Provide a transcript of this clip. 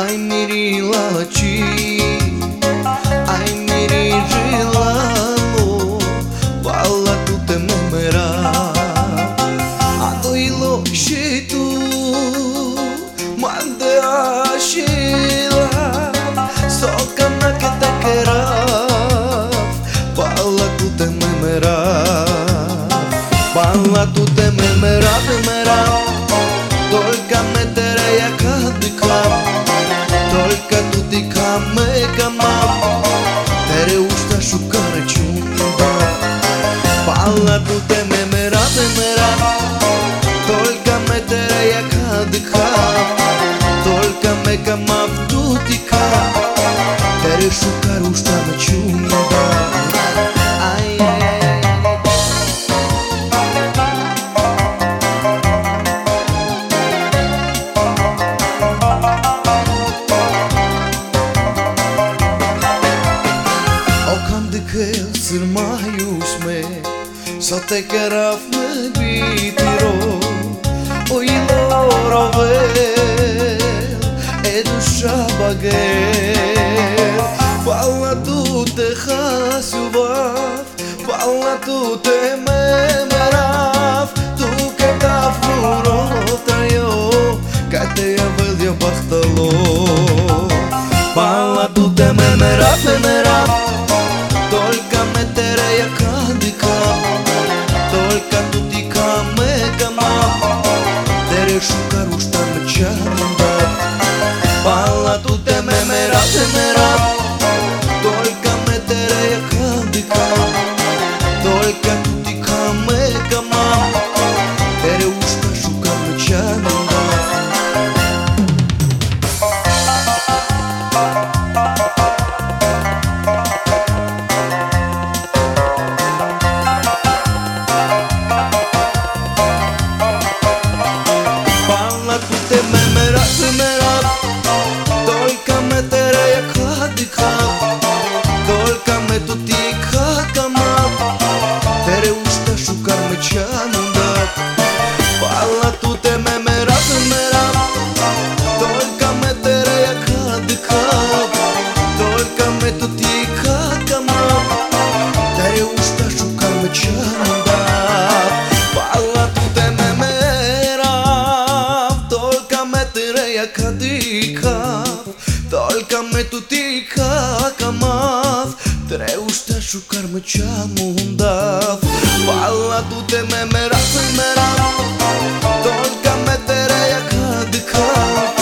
Ai miri la ci, ai miri rilalo, balla tu te memera. Adoilo și tu, mande așila, soca na que te queraf, balla tu te memera. Balla tu te memera, memera, только me tereia cadika. Только тут и камекама Тере ушта шукара чумба Пала тут е мемера, мемера Только ме тере яка дыха Только ме камав тутика Тере шукар ушта ме чумба Sırmayusme Sa te keraf me bitiro O ilorovel E dusha bagel Falla tu te khasuvav Falla tu te memerav Tu ke tafurot ayo Ka te yavel ya bakhtalo Falla tu te memerav, memerav Только ме терея кадика Только тути каме кама Тере шукар ушта ме чанда Пала туте ме мера, темера Только ме терея кадика Только тути каме кама Тере ушта шукар ме чанда Только ме терея кадика Только ме тутика кама Тере ушта шукар ме чанда Пала туте ме мера, мера Только ме терея кадика Только ме тутика кама Тере ушта шукар ме чанда Пала туте ме мера Только ме терея кадика Только ме тутика камав Тере ушта шукар ме чамундав Пала туте ме мера, мера Только ме терея кадика